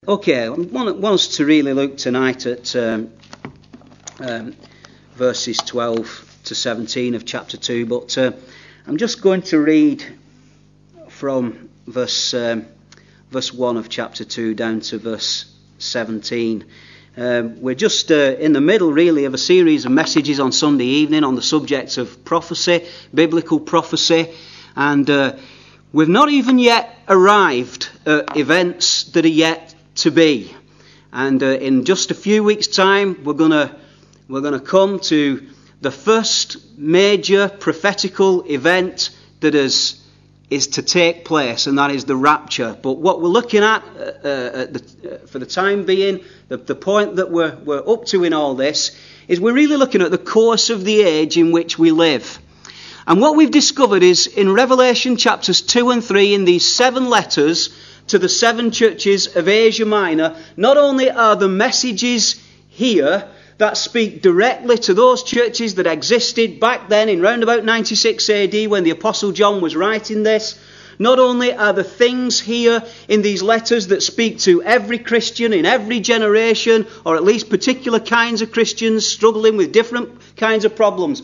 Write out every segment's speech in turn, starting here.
Okay, I want us to really look tonight at verses 12 to 17 of chapter 2, but I'm just going to read from verse 1 of chapter 2 down to verse 17. We're just in the middle, really, of a series of messages on Sunday evening on the subjects of prophecy, biblical prophecy, and we've not even yet arrived at events that are yet to be. And in just a few weeks' time, we're gonna come to the first major prophetical event that is to take place, and that is the rapture. But what we're looking at for the time being, the point that we're up to in all this, is we're really looking at the course of the age in which we live. And what we've discovered is in Revelation chapters 2 and 3, in these 7 letters to the 7 churches of Asia Minor, not only are the messages here that speak directly to those churches that existed back then in round about 96 AD when the Apostle John was writing this, not only are the things here in these letters that speak to every Christian in every generation, or at least particular kinds of Christians struggling with different kinds of problems,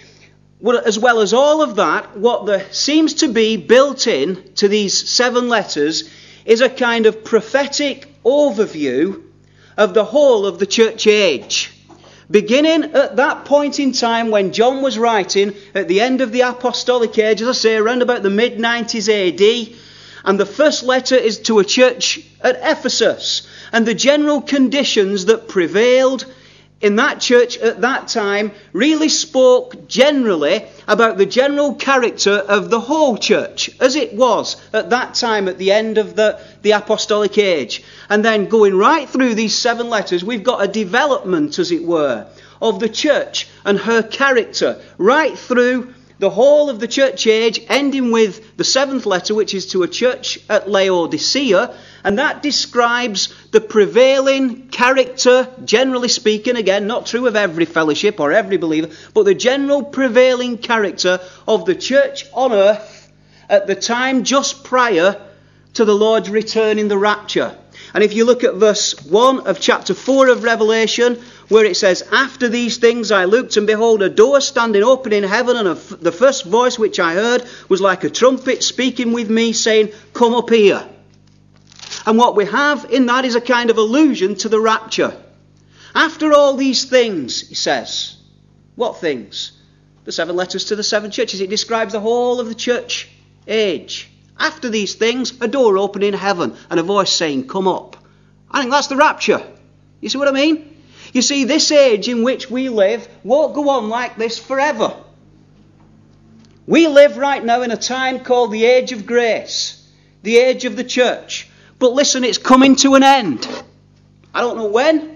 as well as all of that, what there seems to be built in to these 7 letters is a kind of prophetic overview of the whole of the church age. Beginning at that point in time when John was writing at the end of the apostolic age, as I say, around about the mid-90s AD, and the first letter is to a church at Ephesus, and the general conditions that prevailed in that church at that time really spoke generally about the general character of the whole church as it was at that time at the end of the apostolic age. And then going right through these 7 letters, we've got a development, as it were, of the church and her character right through the whole of the church age, ending with the 7th letter, which is to a church at Laodicea. And that describes the prevailing character, generally speaking, again, not true of every fellowship or every believer, but the general prevailing character of the church on earth at the time just prior to the Lord's return in the rapture. And if you look at verse 1 of chapter 4 of Revelation, where it says, "After these things I looked, and behold, a door standing open in heaven, and the first voice which I heard was like a trumpet speaking with me, saying, 'Come up here.'" And what we have in that is a kind of allusion to the rapture. After all these things, he says. What things? The 7 letters to the 7 churches. It describes the whole of the church age. After these things, a door opened in heaven and a voice saying, "Come up." I think that's the rapture. You see what I mean? You see, this age in which we live won't go on like this forever. We live right now in a time called the age of grace, the age of the church. But listen, it's coming to an end. I don't know when.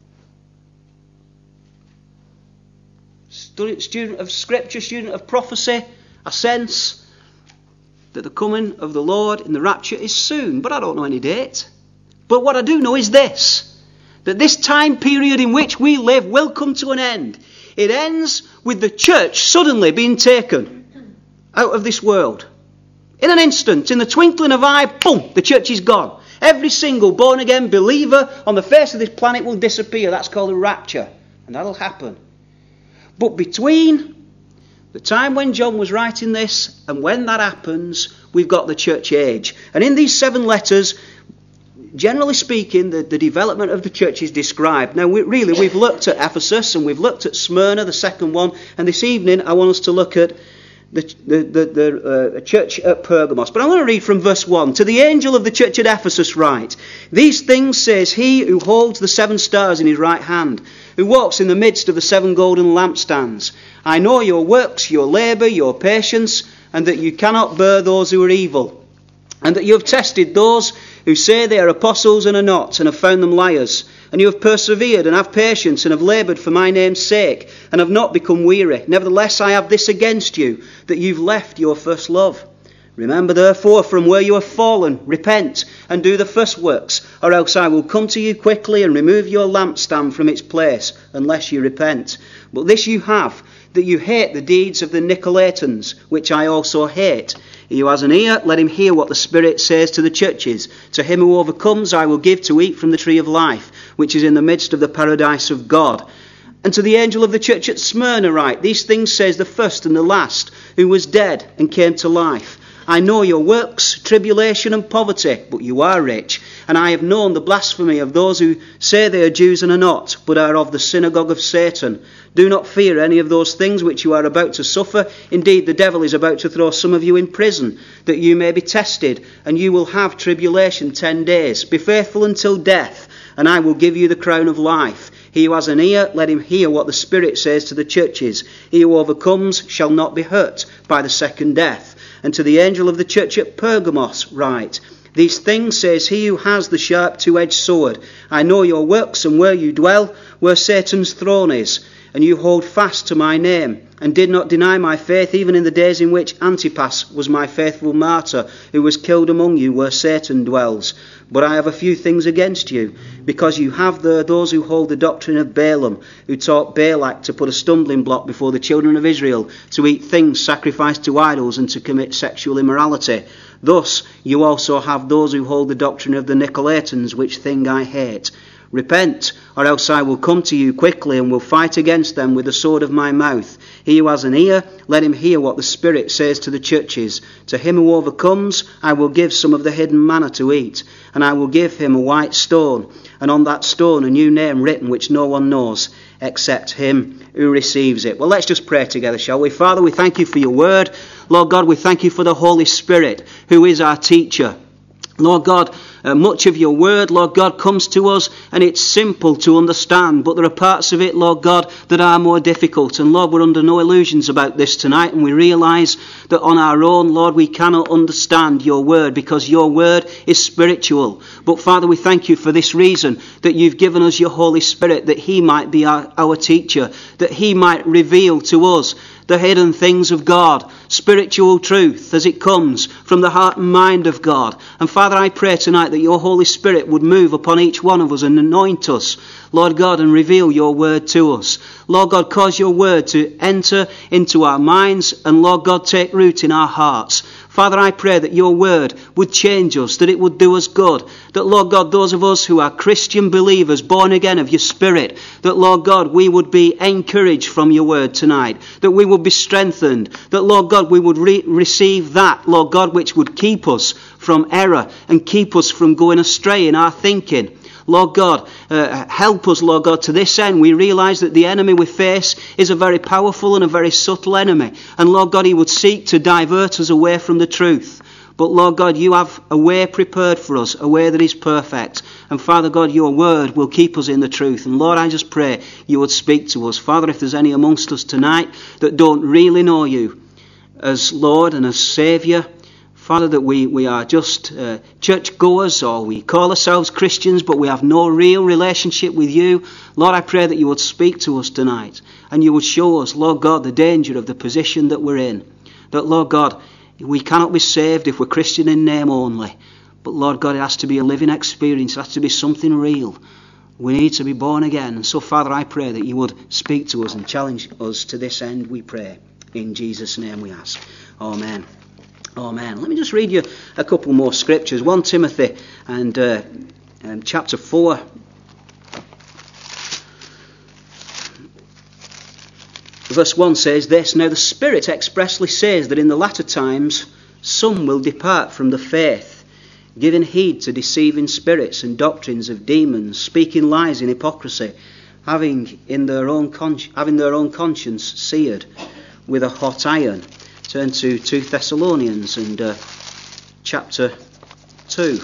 Student of Scripture, student of prophecy, I sense that the coming of the Lord in the rapture is soon. But I don't know any date. But what I do know is this, that this time period in which we live will come to an end. It ends with the church suddenly being taken out of this world. In an instant, in the twinkling of an eye, boom, the church is gone. Every single born-again believer on the face of this planet will disappear. That's called a rapture. And that'll happen. But between the time when John was writing this and when that happens, we've got the church age. And in these 7 letters, generally speaking, the development of the church is described. Now, we've looked at Ephesus and we've looked at Smyrna, the second one. And this evening, I want us to look at the church at Pergamos. But I want to read from verse 1. "To the angel of the church at Ephesus write, These things says he who holds the 7 stars in his right hand, who walks in the midst of the 7 golden lampstands. I know your works, your labour, your patience, and that you cannot bear those who are evil, and that you have tested those who say they are apostles and are not, and have found them liars. And you have persevered and have patience and have laboured for my name's sake, and have not become weary. Nevertheless, I have this against you, that you've left your first love. Remember therefore from where you have fallen, repent, and do the first works, or else I will come to you quickly and remove your lampstand from its place, unless you repent. But this you have, that you hate the deeds of the Nicolaitans, which I also hate. He who has an ear, let him hear what the Spirit says to the churches. To him who overcomes, I will give to eat from the tree of life, which is in the midst of the paradise of God. And to the angel of the church at Smyrna write, these things says the first and the last, who was dead and came to life. I know your works, tribulation and poverty, but you are rich. And I have known the blasphemy of those who say they are Jews and are not, but are of the synagogue of Satan. Do not fear any of those things which you are about to suffer. Indeed, the devil is about to throw some of you in prison, that you may be tested, and you will have tribulation 10 days. Be faithful until death, and I will give you the crown of life. He who has an ear, let him hear what the Spirit says to the churches. He who overcomes shall not be hurt by the second death. And to the angel of the church at Pergamos write, these things says he who has the sharp two-edged sword. I know your works and where you dwell, where Satan's throne is. And you hold fast to my name, and did not deny my faith, even in the days in which Antipas was my faithful martyr, who was killed among you where Satan dwells. But I have a few things against you, because you have there those who hold the doctrine of Balaam, who taught Balak to put a stumbling block before the children of Israel, to eat things sacrificed to idols and to commit sexual immorality. Thus you also have those who hold the doctrine of the Nicolaitans, which thing I hate. Repent, or else I will come to you quickly and will fight against them with the sword of my mouth. He who has an ear, let him hear what the Spirit says to the churches. To him who overcomes, I will give some of the hidden manna to eat, and I will give him a white stone, and on that stone a new name written which no one knows except him who receives it. Well, let's just pray together, shall we? Father, we thank you for your word. Lord God, we thank you for the Holy Spirit, who is our teacher. Lord God, much of your word, Lord God, comes to us and it's simple to understand, but there are parts of it, Lord God, that are more difficult. And Lord, we're under no illusions about this tonight, and we realise that on our own, Lord, we cannot understand your word because your word is spiritual. But Father, we thank you for this reason, that you've given us your Holy Spirit, that he might be our teacher, that he might reveal to us the hidden things of God, spiritual truth as it comes from the heart and mind of God. And Father, I pray tonight that your Holy Spirit would move upon each one of us and anoint us, Lord God, and reveal your word to us. Lord God, cause your word to enter into our minds and, Lord God, take root in our hearts. Father, I pray that your word would change us, that it would do us good. That, Lord God, those of us who are Christian believers, born again of your Spirit, that, Lord God, we would be encouraged from your word tonight. That we would be strengthened. That, Lord God, we would receive that, Lord God, which would keep us from error and keep us from going astray in our thinking. Lord God, help us, Lord God, to this end. We realise that the enemy we face is a very powerful and a very subtle enemy. And Lord God, he would seek to divert us away from the truth. But Lord God, you have a way prepared for us, a way that is perfect. And Father God, your word will keep us in the truth. And Lord, I just pray you would speak to us. Father, if there's any amongst us tonight that don't really know you as Lord and as Saviour, Father, that we are just churchgoers, or we call ourselves Christians, but we have no real relationship with you. Lord, I pray that you would speak to us tonight, and you would show us, Lord God, the danger of the position that we're in. That, Lord God, we cannot be saved if we're Christian in name only. But, Lord God, it has to be a living experience. It has to be something real. We need to be born again. And so, Father, I pray that you would speak to us and challenge us to this end, we pray. In Jesus' name we ask. Amen. Amen. Let me just read you a couple more scriptures. 1 Timothy and chapter 4. Verse 1 says this, now the Spirit expressly says that in the latter times some will depart from the faith, giving heed to deceiving spirits and doctrines of demons, speaking lies in hypocrisy, having their own conscience seared with a hot iron. Turn to 2 Thessalonians and chapter 2.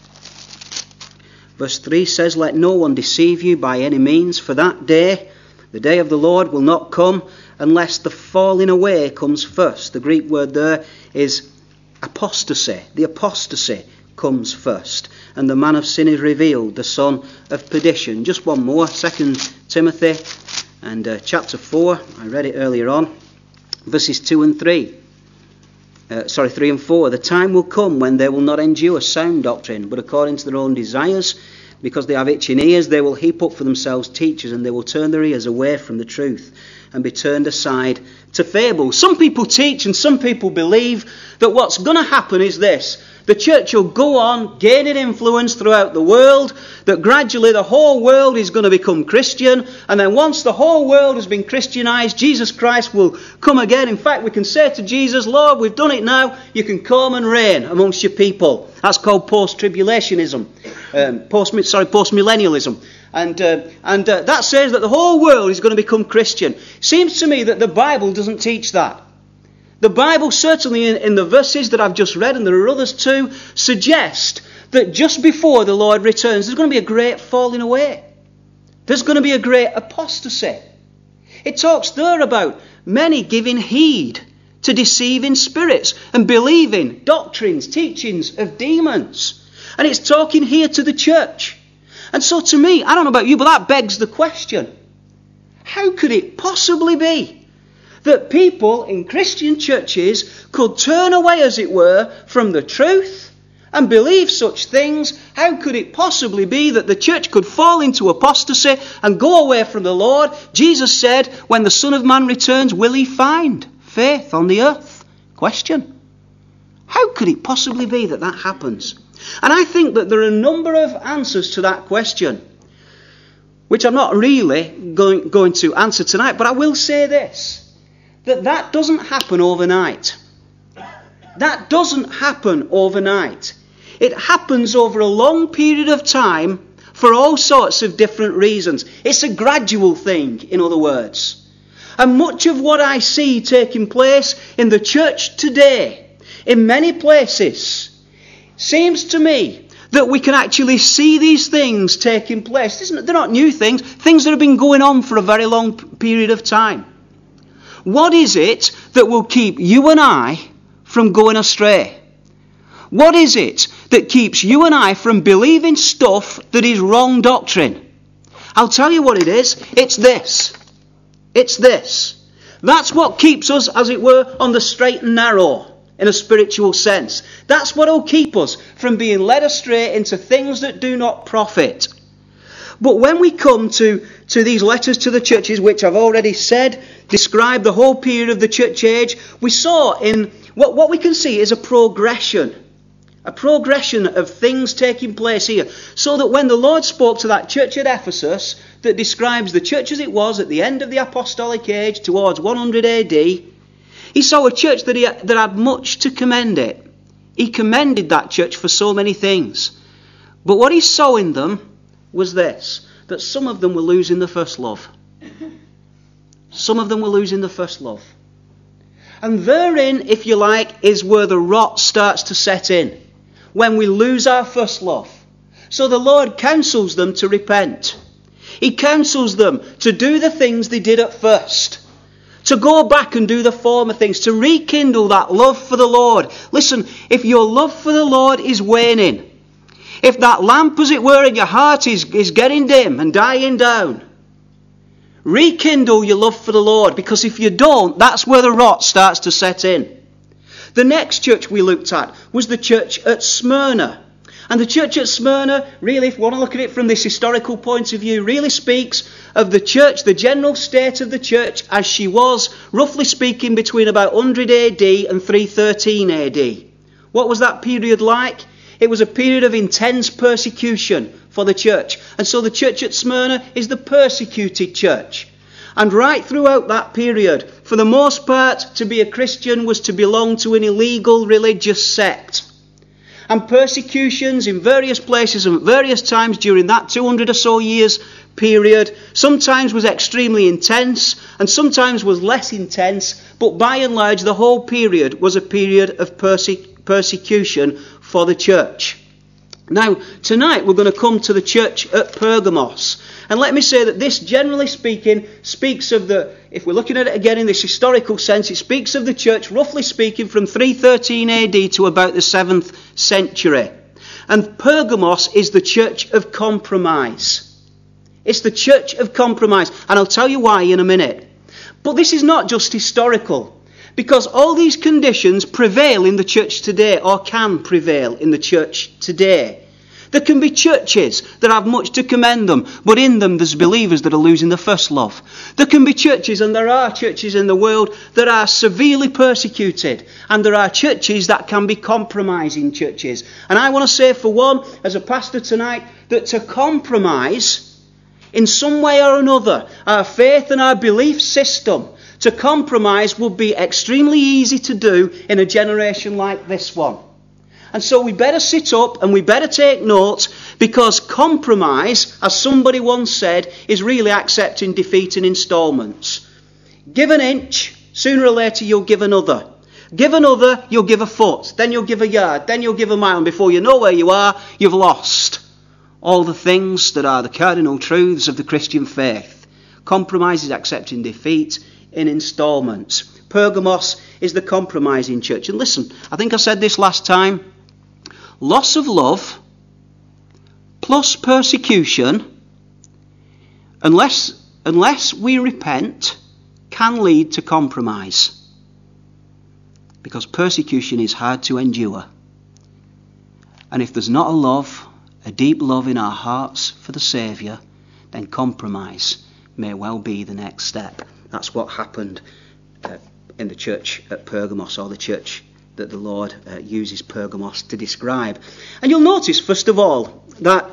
Verse 3 says, let no one deceive you by any means, for that day, the day of the Lord, will not come unless the falling away comes first. The Greek word there is apostasy. The apostasy comes first. And the man of sin is revealed, the son of perdition. Just one more, 2 Timothy and chapter 4. I read it earlier on. Verses 2 and 3. 3 and 4. The time will come when they will not endure sound doctrine, but according to their own desires, because they have itching ears, they will heap up for themselves teachers, and they will turn their ears away from the truth, and be turned aside to fables. Some people teach and some people believe that what's going to happen is this. The church will go on gaining influence throughout the world, that gradually the whole world is going to become Christian, and then once the whole world has been Christianized, Jesus Christ will come again. In fact, we can say to Jesus, Lord, we've done it now, you can come and reign amongst your people. That's called post-tribulationism, post-millennialism. And that says that the whole world is going to become Christian. Seems to me that the Bible doesn't teach that. The Bible, certainly in the verses that I've just read, and there are others too, suggest that just before the Lord returns, there's going to be a great falling away. There's going to be a great apostasy. It talks there about many giving heed to deceiving spirits and believing doctrines, teachings of demons. And it's talking here to the church. And so to me, I don't know about you, but that begs the question. How could it possibly be that people in Christian churches could turn away, as it were, from the truth and believe such things? How could it possibly be that the church could fall into apostasy and go away from the Lord? Jesus said, when the Son of Man returns, will he find faith on the earth? Question. How could it possibly be that that happens? And I think that there are a number of answers to that question, which I'm not really going to answer tonight, but I will say this. That doesn't happen overnight. That doesn't happen overnight. It happens over a long period of time for all sorts of different reasons. It's a gradual thing, in other words. And much of what I see taking place in the church today, in many places, seems to me that we can actually see these things taking place. They're not new things, things that have been going on for a very long period of time. What is it that will keep you and I from going astray? What is it that keeps you and I from believing stuff that is wrong doctrine? I'll tell you what it is. It's this. It's this. That's what keeps us, as it were, on the straight and narrow in a spiritual sense. That's what will keep us from being led astray into things that do not profit. But when we come to these letters to the churches, which I've already said, describe the whole period of the church age, we saw in what we can see is a progression of things taking place here. So that when the Lord spoke to that church at Ephesus, that describes the church as it was at the end of the apostolic age towards 100 AD, he saw a church that had much to commend it. He commended that church for so many things. But what he saw in them was this, that some of them were losing the first love. Some of them were losing the first love. And therein, if you like, is where the rot starts to set in. When we lose our first love. So the Lord counsels them to repent. He counsels them to do the things they did at first. To go back and do the former things. To rekindle that love for the Lord. Listen, if your love for the Lord is waning, if that lamp, as it were, in your heart is getting dim and dying down, rekindle your love for the Lord, because if you don't, that's where the rot starts to set in. The next church we looked at was the church at Smyrna. And the church at Smyrna, really, if you want to look at it from this historical point of view, really speaks of the church, the general state of the church as she was, roughly speaking, between about 100 AD and 313 AD. What was that period like? It was a period of intense persecution for the church. And so the church at Smyrna is the persecuted church. And right throughout that period, for the most part, to be a Christian was to belong to an illegal religious sect. And persecutions in various places and at various times during that 200 or so years period, sometimes was extremely intense and sometimes was less intense, but by and large the whole period was a period of persecution for the church. Now, tonight we're going to come to the church at Pergamos. And let me say that this, generally speaking, speaks of if we're looking at it again in this historical sense, it speaks of the church, roughly speaking, from 313 AD to about the 7th century. And Pergamos is the church of compromise. It's the church of compromise. And I'll tell you why in a minute. But this is not just historical. Because all these conditions prevail in the church today, or can prevail in the church today. There can be churches that have much to commend them, but in them there's believers that are losing their first love. There can be churches, and there are churches in the world that are severely persecuted, and there are churches that can be compromising churches. And I want to say, for one, as a pastor tonight, that to compromise in some way or another our faith and our belief system, to compromise would be extremely easy to do in a generation like this one. And so we better sit up and we better take notes, because compromise, as somebody once said, is really accepting defeat in instalments. Give an inch, sooner or later you'll give another. Give another, you'll give a foot, then you'll give a yard, then you'll give a mile, and before you know where you are, you've lost all the things that are the cardinal truths of the Christian faith. Compromise is accepting defeat in instalments. Pergamos is the compromising church. And listen, I think I said this last time. Loss of love plus persecution, unless we repent, can lead to compromise. Because persecution is hard to endure. And if there's not a deep love in our hearts for the Saviour, then compromise may well be the next step. That's what happened in the church at Pergamos, or the church that the Lord uses Pergamos to describe. And you'll notice, first of all, that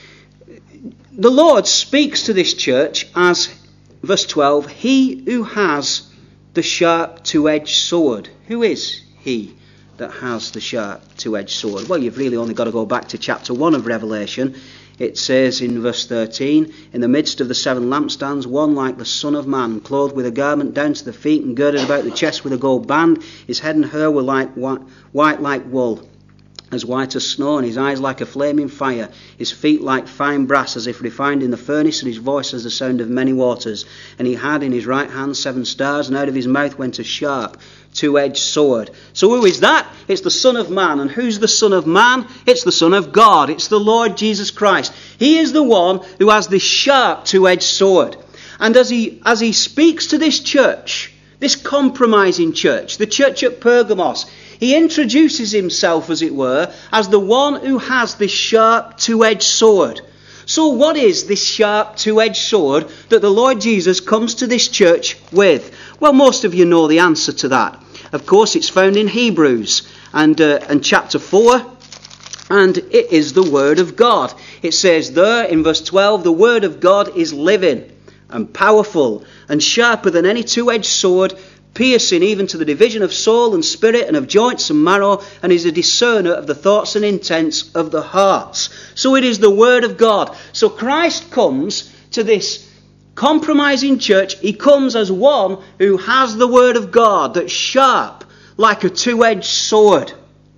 the Lord speaks to this church as, verse 12, he who has the sharp two-edged sword. Who is he that has the sharp two-edged sword? Well, you've really only got to go back to chapter 1 of Revelation. It says in verse 13, in the midst of the 7 lampstands, one like the Son of Man, clothed with a garment down to the feet and girded about the chest with a gold band. His head and hair were like white like wool, as white as snow, and his eyes like a flaming fire, his feet like fine brass, as if refined in the furnace, and his voice as the sound of many waters. And he had in his right hand 7 stars, and out of his mouth went a sharp two-edged sword. So who is that? It's the Son of Man. And who's the Son of Man? It's the Son of God. It's the Lord Jesus Christ. He is the one who has this sharp two-edged sword. And as he speaks to this church, this compromising church, the church at Pergamos, he introduces himself, as it were, as the one who has this sharp two-edged sword. So what is this sharp two-edged sword that the Lord Jesus comes to this church with? Well, most of you know the answer to that. Of course, it's found in Hebrews and chapter 4, and it is the Word of God. It says there in verse 12, the Word of God is living and powerful and sharper than any two-edged sword, piercing even to the division of soul and spirit and of joints and marrow, and is a discerner of the thoughts and intents of the hearts. So it is the Word of God. So Christ comes to this compromising church. He comes as one who has the Word of God that's sharp like a two-edged sword.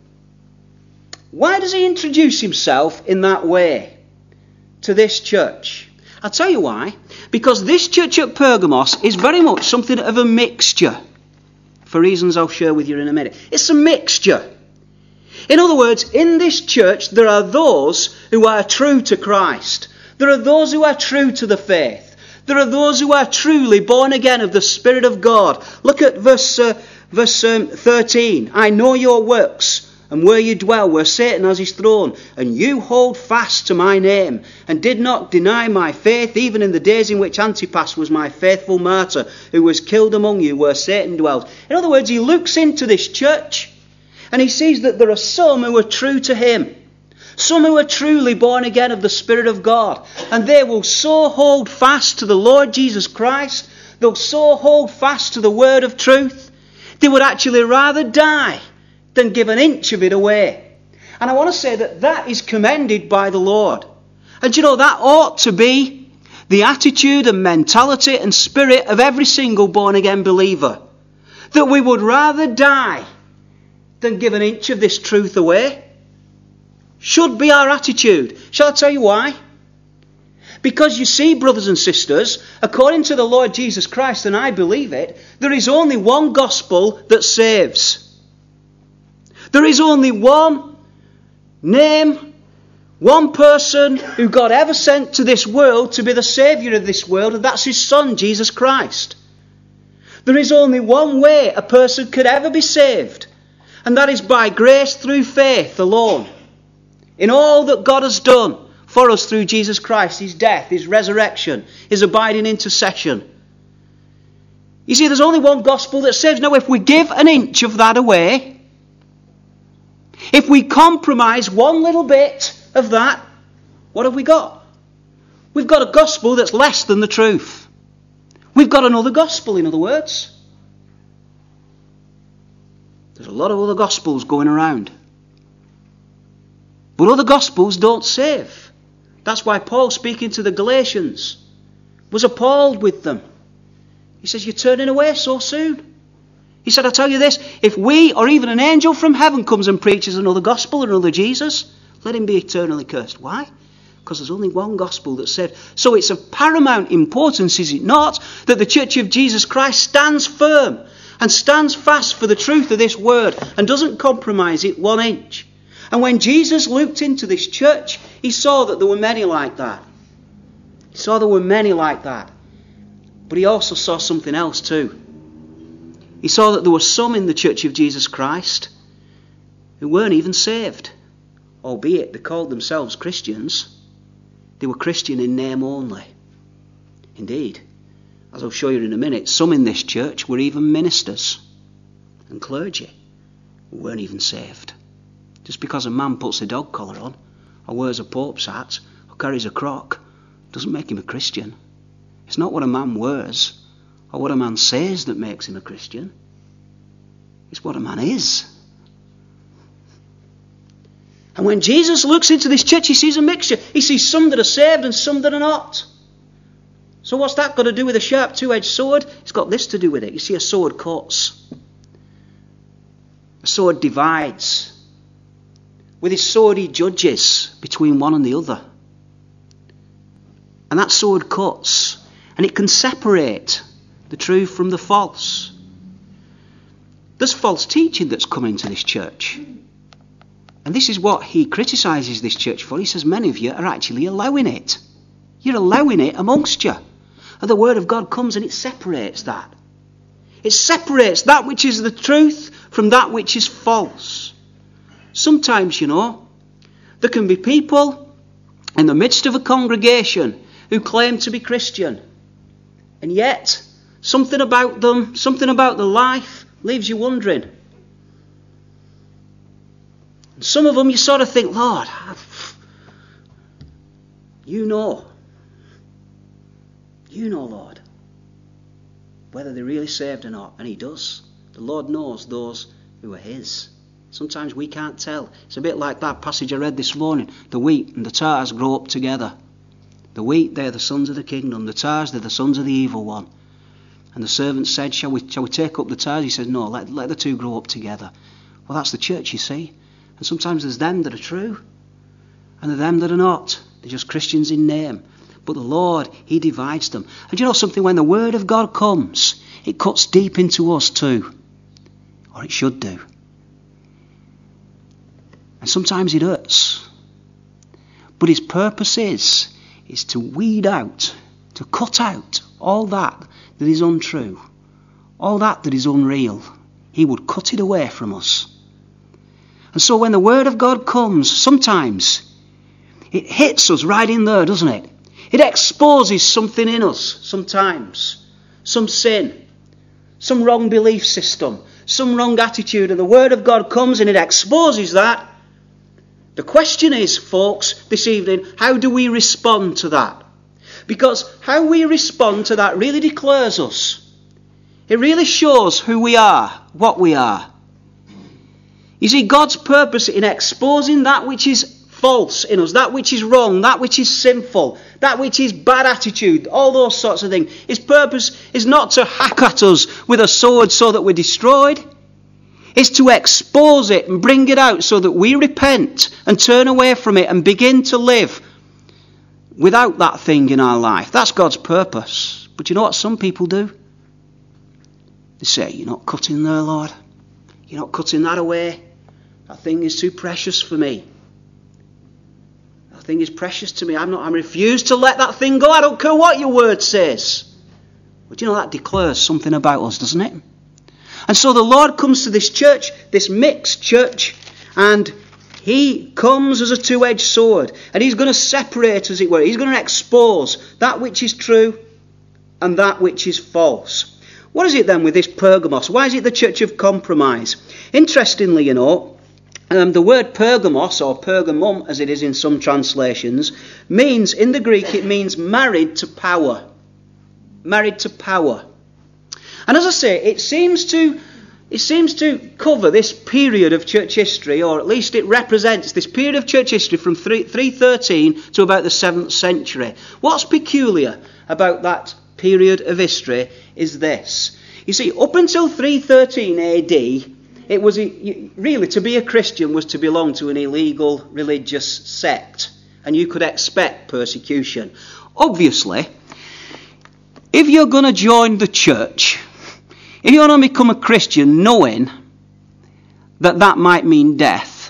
Why does he introduce himself in that way to this church? I'll tell you why. Because this church at Pergamos is very much something of a mixture, for reasons I'll share with you in a minute. It's a mixture. In other words, in this church there are those who are true to Christ. There are those who are true to the faith. There are those who are truly born again of the Spirit of God. Look at verse 13. I know your works, and where you dwell, where Satan has his throne, and you hold fast to my name, and did not deny my faith, even in the days in which Antipas was my faithful martyr, who was killed among you, where Satan dwells. In other words, he looks into this church, and he sees that there are some who are true to him. Some who are truly born again of the Spirit of God. And they will so hold fast to the Lord Jesus Christ. They'll so hold fast to the word of truth. They would actually rather die than give an inch of it away. And I want to say that that is commended by the Lord. And you know, that ought to be the attitude and mentality and spirit of every single born again believer. That we would rather die than give an inch of this truth away. Should be our attitude. Shall I tell you why? Because you see, brothers and sisters, according to the Lord Jesus Christ, and I believe it, there is only one gospel that saves. There is only one name, one person who God ever sent to this world to be the Saviour of this world, and that's His Son, Jesus Christ. There is only one way a person could ever be saved, and that is by grace through faith alone. in all that God has done for us through Jesus Christ, his death, his resurrection, his abiding intercession. You see, there's only one gospel that saves. Now, if we give an inch of that away, if we compromise one little bit of that, what have we got? We've got a gospel that's less than the truth. We've got another gospel, in other words. There's a lot of other gospels going around. But other gospels don't save. That's why Paul, speaking to the Galatians, was appalled with them. He says, you're turning away so soon. He said, I tell you this, if we or even an angel from heaven comes and preaches another gospel or another Jesus, let him be eternally cursed. Why? Because there's only one gospel that's saved. So it's of paramount importance, is it not, that the Church of Jesus Christ stands firm and stands fast for the truth of this word and doesn't compromise it 1 inch. And when Jesus looked into this church, he saw that there were many like that. He saw there were many like that. But he also saw something else too. He saw that there were some in the Church of Jesus Christ who weren't even saved. Albeit they called themselves Christians. They were Christian in name only. Indeed, as I'll show you in a minute, some in this church were even ministers and clergy who weren't even saved. Just because a man puts a dog collar on, or wears a pope's hat, or carries a crock, doesn't make him a Christian. It's not what a man wears, or what a man says that makes him a Christian. It's what a man is. And when Jesus looks into this church, he sees a mixture. He sees some that are saved and some that are not. So what's that got to do with a sharp two-edged sword? It's got this to do with it. You see, a sword cuts. A sword divides. With his sword he judges between one and the other. And that sword cuts. And it can separate the true from the false. There's false teaching that's come into this church. And this is what he criticises this church for. He says many of you are actually allowing it. You're allowing it amongst you. And the word of God comes and it separates that. It separates that which is the truth from that which is false. Sometimes, you know, there can be people in the midst of a congregation who claim to be Christian. And yet, something about them, something about their life leaves you wondering. And some of them you sort of think, Lord, you know, Lord, whether they're really saved or not. And he does. The Lord knows those who are his. Sometimes we can't tell. It's a bit like that passage I read this morning. The wheat and the tares grow up together. The wheat, they're the sons of the kingdom. The tares, they're the sons of the evil one. And the servant said, shall we take up the tares? He said, no, let the two grow up together. Well, that's the church, you see. And sometimes there's them that are true. And there's them that are not. They're just Christians in name. But the Lord, he divides them. And you know something? When the word of God comes, it cuts deep into us too. Or it should do. And sometimes it hurts. But his purpose is to weed out, to cut out all that is untrue, all that is unreal. He would cut it away from us. And so when the word of God comes, sometimes it hits us right in there, doesn't it? It exposes something in us sometimes. Some sin, some wrong belief system, some wrong attitude. And the word of God comes and it exposes that. The question is, folks, this evening, how do we respond to that? Because how we respond to that really declares us. It really shows who we are, what we are. You see, God's purpose in exposing that which is false in us, that which is wrong, that which is sinful, that which is bad attitude, all those sorts of things. His purpose is not to hack at us with a sword so that we're destroyed. It's to expose it and bring it out so that we repent and turn away from it and begin to live without that thing in our life. That's God's purpose. But you know what some people do? They say, you're not cutting there, Lord. You're not cutting that away. That thing is too precious for me. That thing is precious to me. I refuse to let that thing go. I don't care what your word says. But you know, that declares something about us, doesn't it? And so the Lord comes to this church, this mixed church, and he comes as a two-edged sword, and he's going to separate, as it were. He's going to expose that which is true and that which is false. What is it then with this Pergamos? Why is it the church of compromise? Interestingly, the word Pergamos, or Pergamum as it is in some translations, means, in the Greek, it means married to power. Married to power. And as I say, it seems to cover this period of church history, or at least it represents this period of church history from 313 to about the 7th century. What's peculiar about that period of history is this. You see, up until 313 AD, it was really, to be a Christian was to belong to an illegal religious sect, and you could expect persecution. Obviously, if you're going to join the church, if you're going to become a Christian knowing that might mean death,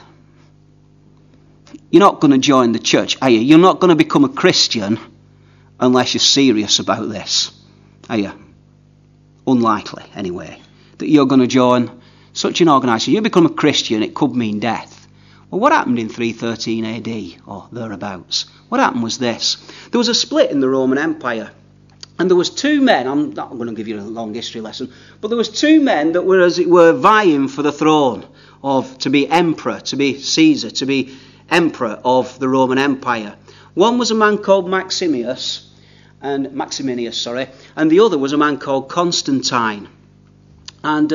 you're not going to join the church, are you? You're not going to become a Christian unless you're serious about this, are you? Unlikely, anyway, that you're going to join such an organisation. You become a Christian, it could mean death. Well, what happened in 313 AD, or thereabouts? What happened was this. There was a split in the Roman Empire. And there was two men, I'm not going to give you a long history lesson, but there was two men that were, as it were, vying for the throne to be emperor, to be Caesar, to be emperor of the Roman Empire. One was a man called Maximinus, and the other was a man called Constantine. And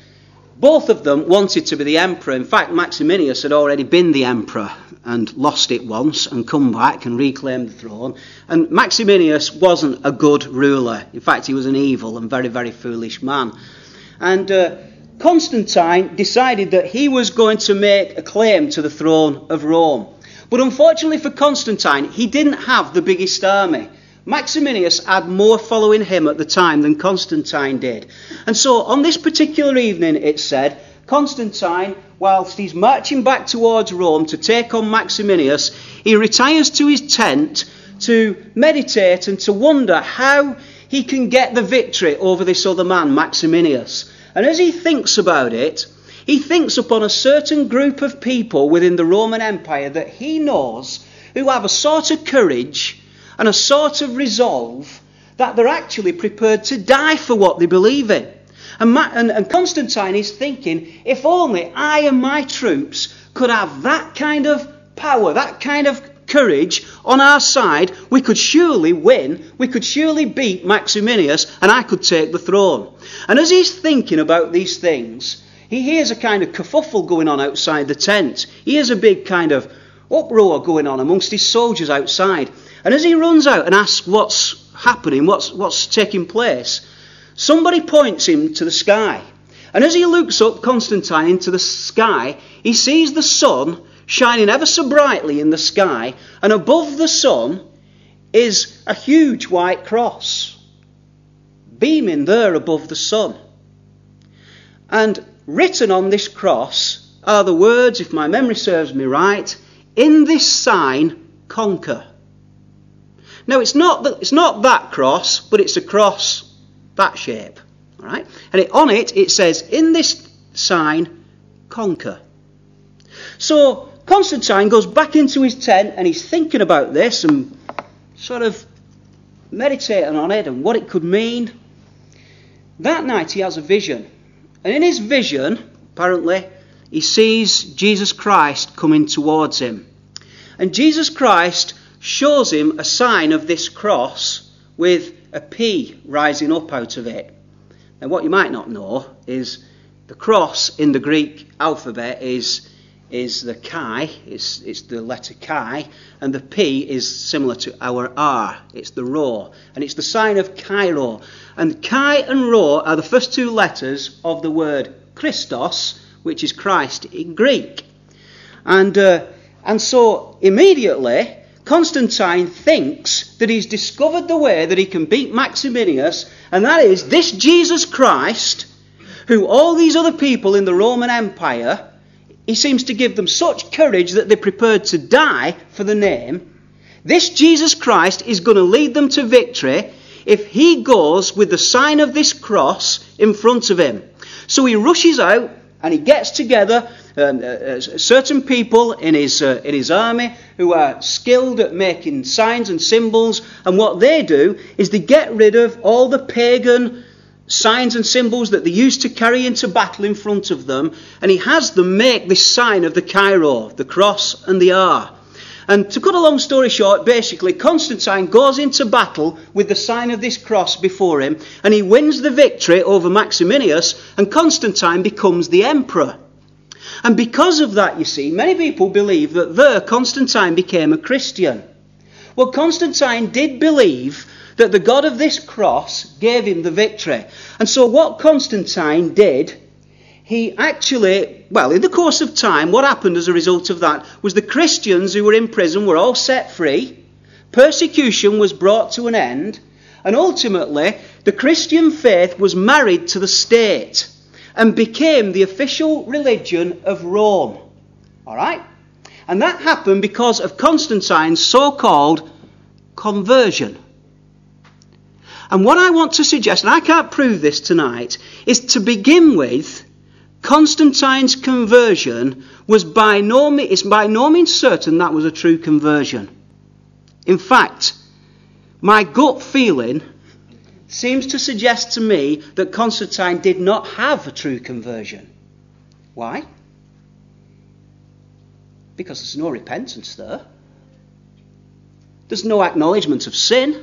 both of them wanted to be the emperor. In fact, Maximinus had already been the emperor and lost it once and come back and reclaimed the throne. And Maximinus wasn't a good ruler. In fact, he was an evil and very, very foolish man. And Constantine decided that he was going to make a claim to the throne of Rome. But unfortunately for Constantine, he didn't have the biggest army. Maximinus had more following him at the time than Constantine did. And so on this particular evening, it said, Constantine, whilst he's marching back towards Rome to take on Maximinus, he retires to his tent to meditate and to wonder how he can get the victory over this other man, Maximinus. And as he thinks about it, he thinks upon a certain group of people within the Roman Empire that he knows who have a sort of courage and a sort of resolve that they're actually prepared to die for what they believe in. And Constantine is thinking, if only I and my troops could have that kind of power, that kind of courage on our side, we could surely win, we could surely beat Maximinus, and I could take the throne. And as he's thinking about these things, he hears a kind of kerfuffle going on outside the tent. He hears a big kind of uproar going on amongst his soldiers outside. And as he runs out and asks what's happening, what's taking place, somebody points him to the sky. And as he looks up, Constantine, into the sky, he sees the sun shining ever so brightly in the sky, and above the sun is a huge white cross, beaming there above the sun. And written on this cross are the words, if my memory serves me right, "In this sign, conquer." Now, it's not that cross, but it's a cross that shape. All right? And on it says, "In this sign, conquer." So Constantine goes back into his tent and he's thinking about this and sort of meditating on it and what it could mean. That night he has a vision. And in his vision, apparently, he sees Jesus Christ coming towards him. And Jesus Christ shows him a sign of this cross with a P rising up out of it. Now, what you might not know is the cross in the Greek alphabet is the chi, it's the letter chi, and the P is similar to our R, it's the rho, and it's the sign of Cairo. And chi and rho are the first two letters of the word Christos, which is Christ in Greek. And so immediately Constantine thinks that he's discovered the way that he can beat Maximinus, and that is this Jesus Christ, who all these other people in the Roman Empire, he seems to give them such courage that they're prepared to die for the name. This Jesus Christ is going to lead them to victory if he goes with the sign of this cross in front of him. So he rushes out and he gets together certain people in his army who are skilled at making signs and symbols, and what they do is they get rid of all the pagan signs and symbols that they used to carry into battle in front of them, and he has them make this sign of the Chi-Rho, the cross and the R. And to cut a long story short, basically Constantine goes into battle with the sign of this cross before him, and he wins the victory over Maximinus, and Constantine becomes the emperor. And because of that, you see, many people believe that there Constantine became a Christian. Well, Constantine did believe that the God of this cross gave him the victory. And so what Constantine did, he actually, well, in the course of time, what happened as a result of that was the Christians who were in prison were all set free, persecution was brought to an end, and ultimately the Christian faith was married to the state and became the official religion of Rome. All right? And that happened because of Constantine's so-called conversion. And what I want to suggest, and I can't prove this tonight, is to begin with, Constantine's conversion was by no means certain that was a true conversion. In fact, my gut feeling seems to suggest to me that Constantine did not have a true conversion. Why? Because there's no repentance there. There's no acknowledgement of sin.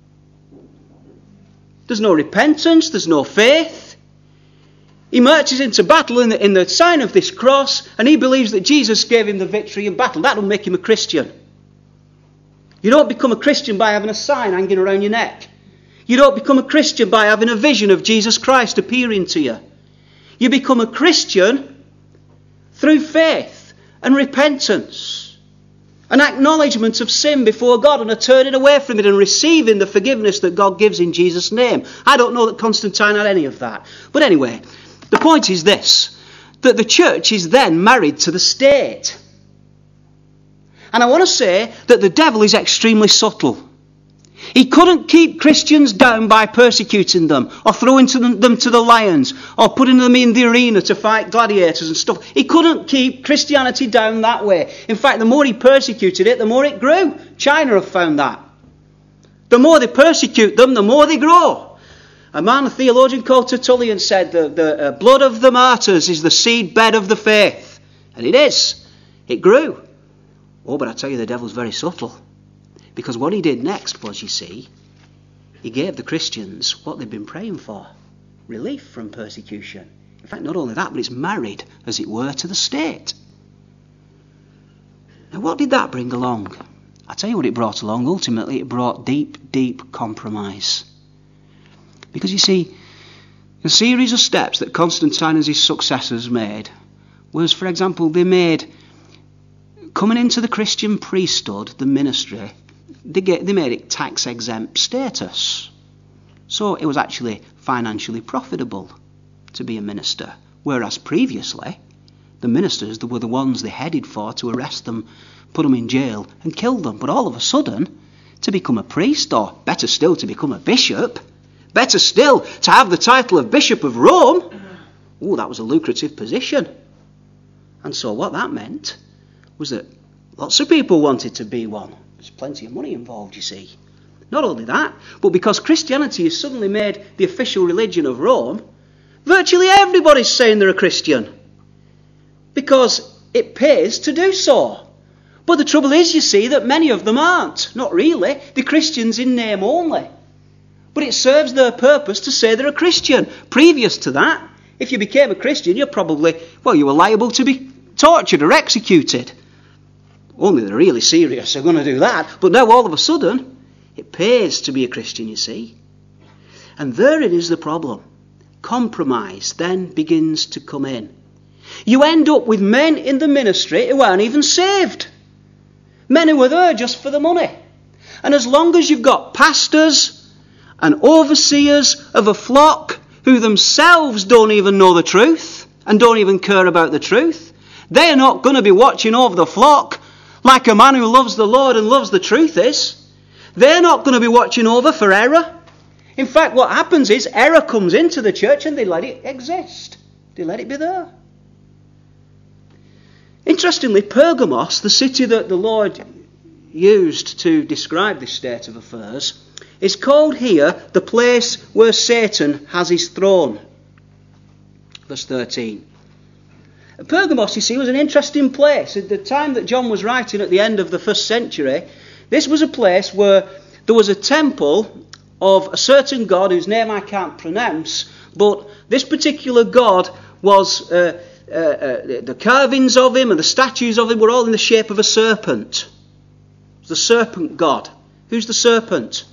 There's no repentance, there's no faith. He marches into battle in the sign of this cross, and he believes that Jesus gave him the victory in battle. That'll make him a Christian. You don't become a Christian by having a sign hanging around your neck. You don't become a Christian by having a vision of Jesus Christ appearing to you. You become a Christian through faith and repentance. An acknowledgement of sin before God and a turning away from it and receiving the forgiveness that God gives in Jesus' name. I don't know that Constantine had any of that. But anyway, the point is this, that the church is then married to the state. And I want to say that the devil is extremely subtle. He couldn't keep Christians down by persecuting them or throwing them to the lions or putting them in the arena to fight gladiators and stuff. He couldn't keep Christianity down that way. In fact, the more he persecuted it, the more it grew. China have found that. The more they persecute them, the more they grow. A theologian called Tertullian said the blood of the martyrs is the seedbed of the faith. And it is. It grew. Oh, but I tell you, the devil's very subtle. Because what he did next was, you see, he gave the Christians what they'd been praying for. Relief from persecution. In fact, not only that, but it's married, as it were, to the state. Now, what did that bring along? I'll tell you what it brought along. Ultimately, it brought deep, deep compromise. Because, you see, the series of steps that Constantine and his successors made was, for example, they made coming into the Christian priesthood, the ministry, they made it tax-exempt status. So it was actually financially profitable to be a minister. Whereas previously, the ministers were the ones they headed for to arrest them, put them in jail and kill them. But all of a sudden, to become a priest, or better still, to become a bishop, better still, to have the title of Bishop of Rome, that was a lucrative position. And so what that meant was that lots of people wanted to be one. There's plenty of money involved, you see. Not only that, but because Christianity is suddenly made the official religion of Rome, virtually everybody's saying they're a Christian. Because it pays to do so. But the trouble is, you see, that many of them aren't. Not really. They're Christians in name only. But it serves their purpose to say they're a Christian. Previous to that, if you became a Christian, you were liable to be tortured or executed. Only the really serious are going to do that. But now all of a sudden, it pays to be a Christian, you see. And therein is the problem. Compromise then begins to come in. You end up with men in the ministry who aren't even saved. Men who are there just for the money. And as long as you've got pastors and overseers of a flock who themselves don't even know the truth and don't even care about the truth, they are not going to be watching over the flock like a man who loves the Lord and loves the truth is. They're not going to be watching over for error. In fact, what happens is error comes into the church and they let it exist. They let it be there. Interestingly, Pergamos, the city that the Lord used to describe this state of affairs, is called here the place where Satan has his throne. Verse 13. Pergamos, you see, was an interesting place. At the time that John was writing at the end of the 1st century, this was a place where there was a temple of a certain god whose name I can't pronounce, but this particular god was, the carvings of him and the statues of him were all in the shape of a serpent. It was the serpent god. Who's the serpent?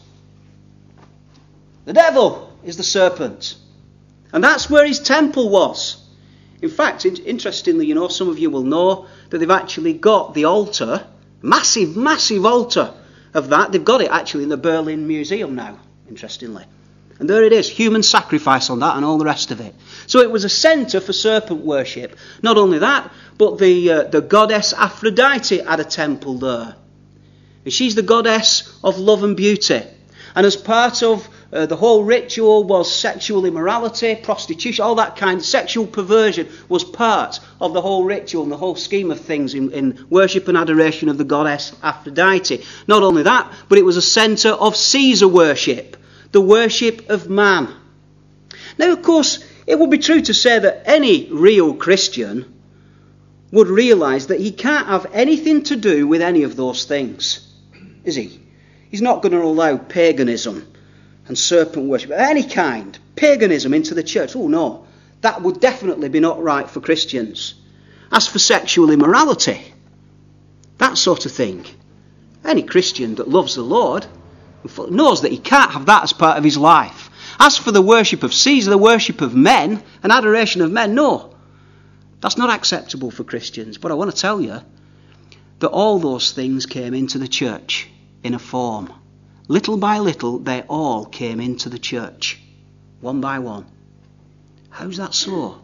The devil is the serpent. And that's where his temple was. In fact, interestingly, some of you will know that they've actually got the altar, massive, massive altar of that. They've got it actually in the Berlin Museum now, interestingly. And there it is, human sacrifice on that and all the rest of it. So it was a centre for serpent worship. Not only that, but the goddess Aphrodite had a temple there. And she's the goddess of love and beauty. And as part of the whole ritual was sexual immorality, prostitution, all that kind of sexual perversion was part of the whole ritual and the whole scheme of things in worship and adoration of the goddess Aphrodite. Not only that, but it was a centre of Caesar worship, the worship of man. Now, of course, it would be true to say that any real Christian would realise that he can't have anything to do with any of those things, is he? He's not going to allow paganism and serpent worship of any kind, paganism into the church. Oh no, that would definitely be not right for Christians. As for sexual immorality, that sort of thing, any Christian that loves the Lord knows that he can't have that as part of his life. As for the worship of Caesar, the worship of men and adoration of men, no, that's not acceptable for Christians. But I want to tell you that all those things came into the church in a form. Little by little, they all came into the church, one by one. How's that so?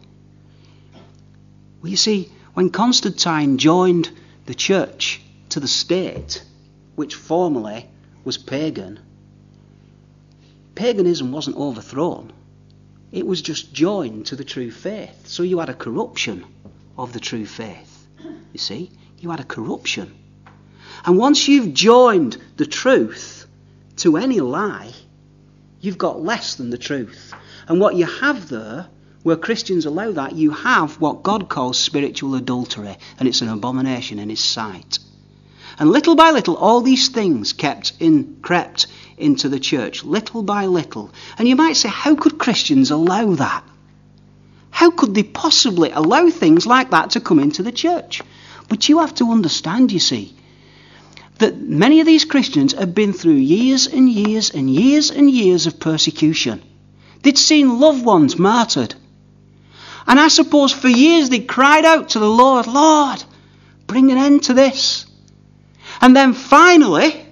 Well, you see, when Constantine joined the church to the state, which formerly was pagan, paganism wasn't overthrown. It was just joined to the true faith. So you had a corruption of the true faith. You see, you had a corruption. And once you've joined the truth to any lie, you've got less than the truth. And what you have there, where Christians allow that, you have what God calls spiritual adultery, and it's an abomination in his sight. And little by little, all these things crept into the church, little by little. And you might say, how could Christians allow that? How could they possibly allow things like that to come into the church? But you have to understand, you see, that many of these Christians have been through years and years and years and years of persecution. They'd seen loved ones martyred. And I suppose for years they cried out to the Lord, Lord, bring an end to this. And then finally,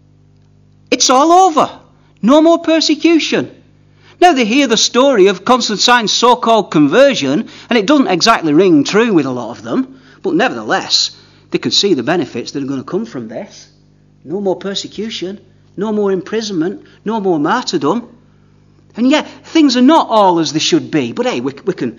it's all over. No more persecution. Now they hear the story of Constantine's so-called conversion, and it doesn't exactly ring true with a lot of them, but nevertheless, they could see the benefits that are going to come from this. No more persecution, no more imprisonment, no more martyrdom. And yet, things are not all as they should be. But hey, we can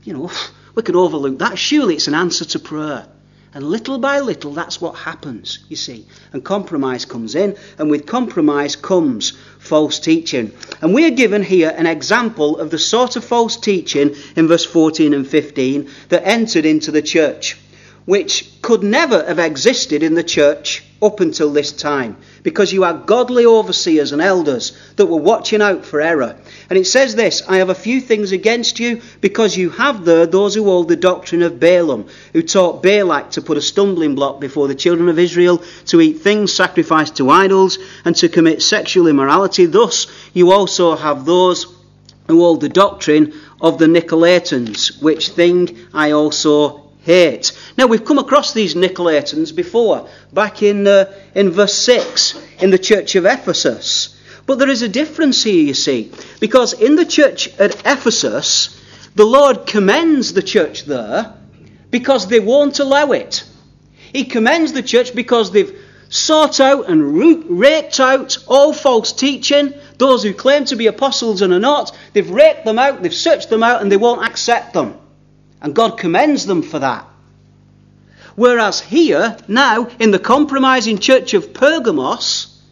overlook that. Surely it's an answer to prayer. And little by little, that's what happens, you see. And compromise comes in, and with compromise comes false teaching. And we are given here an example of the sort of false teaching in verse 14 and 15 that entered into the church, which could never have existed in the church up until this time, because you had godly overseers and elders that were watching out for error. And it says this, I have a few things against you, because you have there those who hold the doctrine of Balaam, who taught Balak to put a stumbling block before the children of Israel, to eat things sacrificed to idols, and to commit sexual immorality. Thus you also have those who hold the doctrine of the Nicolaitans, which thing I also hate. Now, we've come across these Nicolaitans before, back in verse 6, in the church of Ephesus. But there is a difference here, you see, because in the church at Ephesus, the Lord commends the church there because they won't allow it. He commends the church because they've sought out and raked out all false teaching, those who claim to be apostles and are not. They've raked them out, they've searched them out, and they won't accept them. And God commends them for that. Whereas here, now, in the compromising church of Pergamos,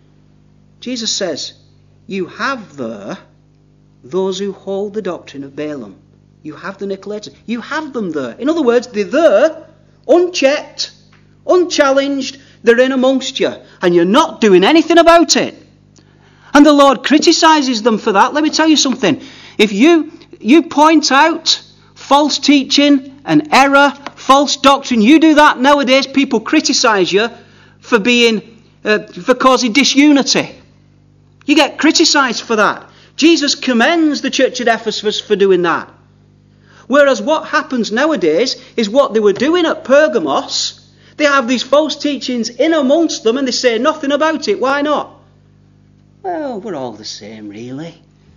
Jesus says, you have there those who hold the doctrine of Balaam. You have the Nicolaitans. You have them there. In other words, they're there, unchecked, unchallenged. They're in amongst you. And you're not doing anything about it. And the Lord criticises them for that. Let me tell you something. If you point out false teaching and error, false doctrine, you do that nowadays, people criticise you for causing disunity. You get criticised for that. Jesus commends the church at Ephesus for doing that. Whereas what happens nowadays is what they were doing at Pergamos. They have these false teachings in amongst them and they say nothing about it. Why not? Well, we're all the same, really.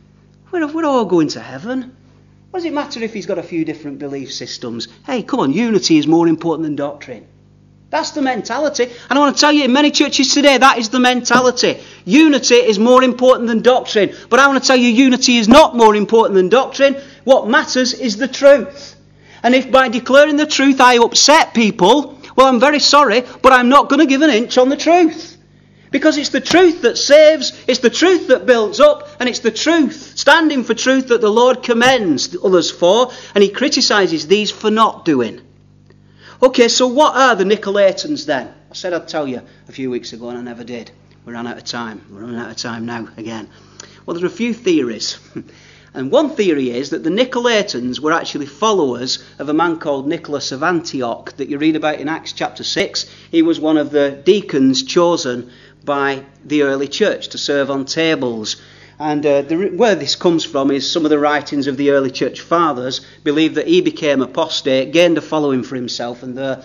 We're all going to heaven. What does it matter if he's got a few different belief systems? Hey, come on, unity is more important than doctrine. That's the mentality. And I want to tell you, in many churches today, that is the mentality. Unity is more important than doctrine. But I want to tell you, unity is not more important than doctrine. What matters is the truth. And if by declaring the truth I upset people, well, I'm very sorry, but I'm not going to give an inch on the truth. Because it's the truth that saves, it's the truth that builds up, and it's the truth, standing for truth, that the Lord commends others for, and he criticises these for not doing. Okay, so what are the Nicolaitans then? I said I'd tell you a few weeks ago and I never did. We ran out of time. We're running out of time now again. Well, there are a few theories. And one theory is that the Nicolaitans were actually followers of a man called Nicholas of Antioch that you read about in Acts chapter 6. He was one of the deacons chosen by the early church to serve on tables. And where this comes from is some of the writings of the early church fathers believe that he became apostate, gained a following for himself, and there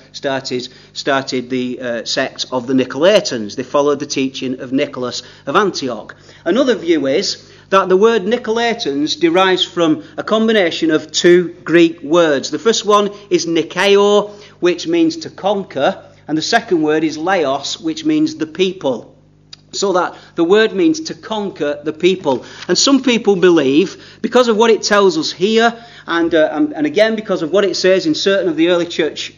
started the sect of the Nicolaitans. They followed the teaching of Nicholas of Antioch. Another view is that the word Nicolaitans derives from a combination of two Greek words. The first one is Nikao, which means to conquer, and the second word is Laos, which means the people. So that the word means to conquer the people. And some people believe, because of what it tells us here, and again because of what it says in certain of the early church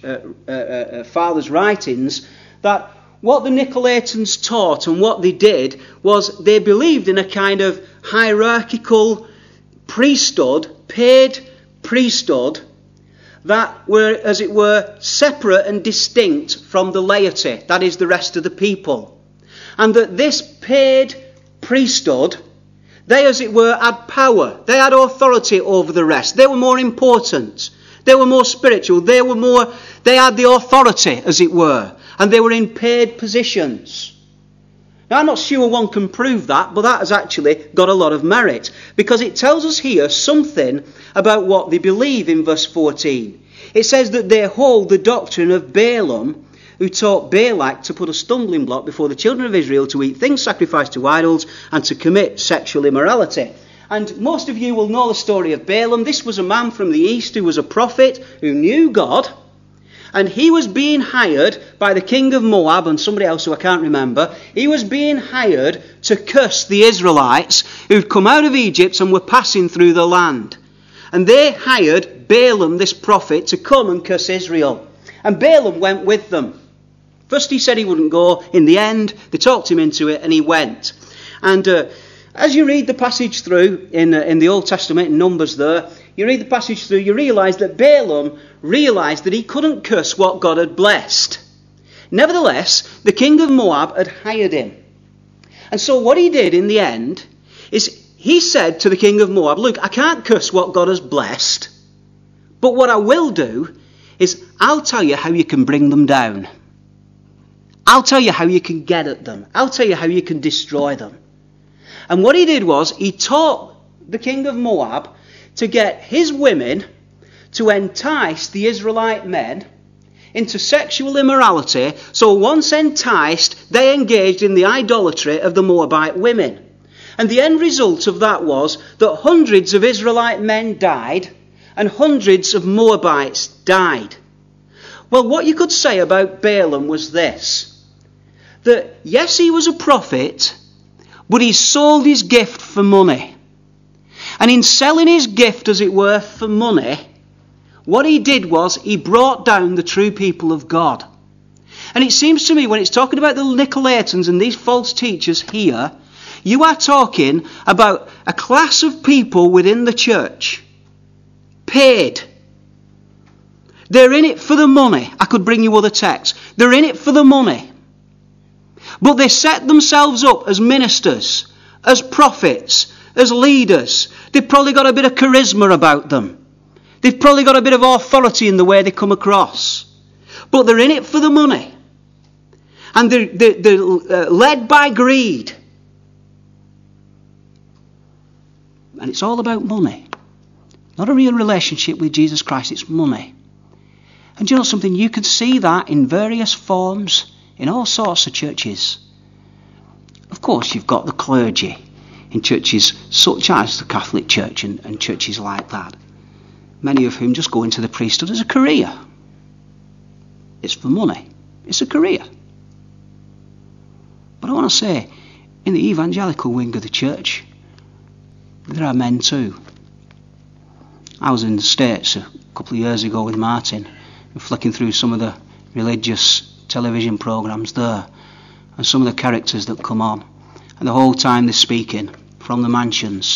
fathers' writings, that what the Nicolaitans taught and what they did was they believed in a kind of hierarchical priesthood, paid priesthood, that were, as it were, separate and distinct from the laity, that is, the rest of the people. And that this paid priesthood, they, as it were, had power. They had authority over the rest. They were more important. They were more spiritual. They had the authority, as it were. And they were in paid positions. Now, I'm not sure one can prove that, but that has actually got a lot of merit. Because it tells us here something about what they believe in verse 14. It says that they hold the doctrine of Balaam, who taught Balak to put a stumbling block before the children of Israel to eat things sacrificed to idols and to commit sexual immorality. And most of you will know the story of Balaam. This was a man from the east who was a prophet who knew God. And he was being hired by the king of Moab and somebody else who I can't remember. He was being hired to curse the Israelites who'd come out of Egypt and were passing through the land. And they hired Balaam, this prophet, to come and curse Israel. And Balaam went with them. First he said he wouldn't go. In the end, they talked him into it and he went. And as you read the passage through in the Old Testament, in Numbers there, you read the passage through, you realise that Balaam realised that he couldn't curse what God had blessed. Nevertheless, the king of Moab had hired him. And so what he did in the end is he said to the king of Moab, look, I can't curse what God has blessed, but what I will do is I'll tell you how you can bring them down. I'll tell you how you can get at them. I'll tell you how you can destroy them. And what he did was he taught the king of Moab to get his women to entice the Israelite men into sexual immorality. So once enticed, they engaged in the idolatry of the Moabite women. And the end result of that was that hundreds of Israelite men died and hundreds of Moabites died. Well, what you could say about Balaam was this, that yes, he was a prophet, but he sold his gift for money. And in selling his gift, as it were, for money, What he did was he brought down the true people of God. And it seems to me when it's talking about the Nicolaitans and these false teachers here, you are talking about a class of people within the church. Paid. They're in it for the money. I could bring you other texts. They're in it for the money. But they set themselves up as ministers, as prophets, as leaders. They've probably got a bit of charisma about them. They've probably got a bit of authority in the way they come across. But they're in it for the money. And they're led by greed. And it's all about money. Not a real relationship with Jesus Christ, it's money. And do you know something? You can see that in various forms in all sorts of churches. Of course, you've got the clergy in churches such as the Catholic Church and churches like that. Many of whom just go into the priesthood as a career. It's for money. It's a career. But I want to say, in the evangelical wing of the church, there are men too. I was in the States a couple of years ago with Martin, flicking through some of the religious television programmes there, and some of the characters that come on, and the whole time they're speaking from the mansions.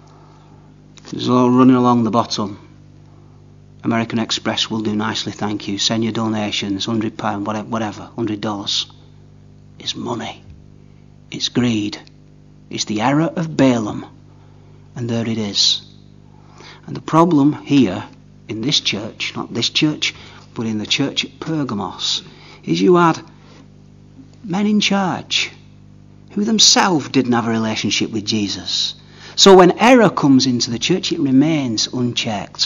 It's all running along the bottom. American Express will do nicely, thank you. Send your donations, £100, whatever, $100. It's money. It's greed. It's the error of Balaam. And there it is. And the problem here in this church, not this church, but in the church at Pergamos, is you had men in charge who themselves didn't have a relationship with Jesus. So when error comes into the church, it remains unchecked.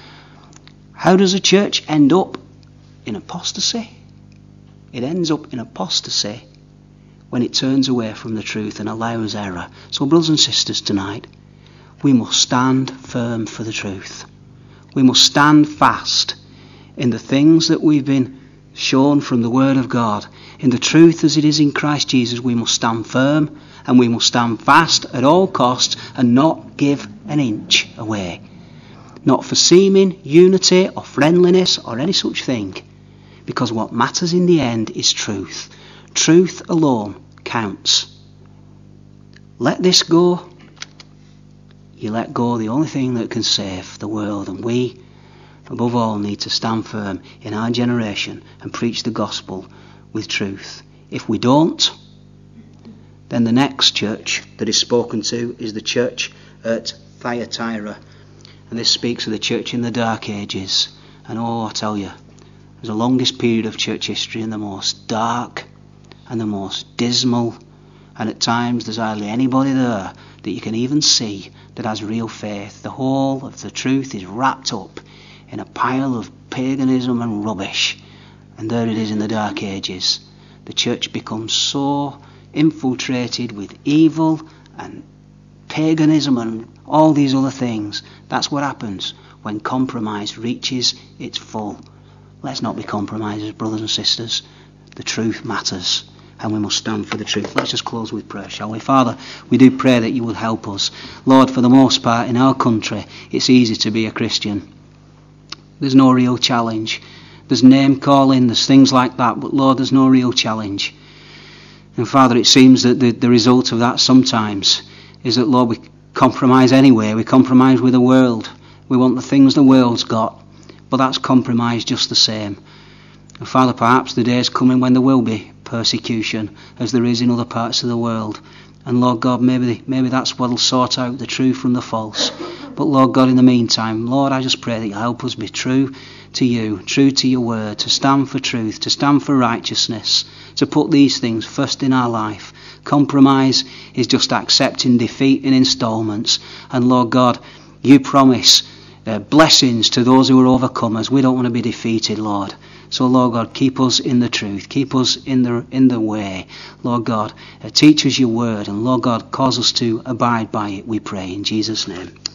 How does a church end up in apostasy? It ends up in apostasy when it turns away from the truth and allows error. So brothers and sisters, tonight, we must stand firm for the truth. We must stand fast in the things that we've been shown from the Word of God. In the truth as it is in Christ Jesus, we must stand firm and we must stand fast at all costs and not give an inch away. Not for seeming unity or friendliness or any such thing. Because what matters in the end is truth. Truth alone counts. Let this go. You let go the only thing that can save the world. And we, above all, need to stand firm in our generation and preach the gospel with truth. If we don't, then the next church that is spoken to is the church at Thyatira. And this speaks of the church in the Dark Ages. And I tell you, there's the longest period of church history and the most dark and the most dismal. And at times there's hardly anybody there that you can even see that has real faith. The whole of the truth is wrapped up in a pile of paganism and rubbish. And there it is in the Dark Ages. The church becomes so infiltrated with evil and paganism and all these other things. That's what happens when compromise reaches its full. Let's not be compromisers, brothers and sisters. The truth matters, and we must stand for the truth. Let's just close with prayer, shall we? Father, we do pray that you will help us. Lord, for the most part in our country, it's easy to be a Christian. There's no real challenge. There's name calling, there's things like that, but Lord, there's no real challenge. And Father, it seems that the result of that sometimes is that, Lord, we compromise anyway. We compromise with the world. We want the things the world's got, but that's compromise just the same. And Father, perhaps the day is coming when there will be persecution, as there is in other parts of the world. And Lord God, maybe that's what'll sort out the true from the false. But Lord God, in the meantime, Lord, I just pray that you'll help us be true to you, true to your word, to stand for truth, to stand for righteousness, to put these things first in our life. Compromise is just accepting defeat in installments. And Lord God, you promise blessings to those who are overcomers. We don't want to be defeated, Lord. So Lord God, keep us in the truth, keep us in the way. Lord God, teach us your word, and Lord God, cause us to abide by it, we pray in Jesus' name.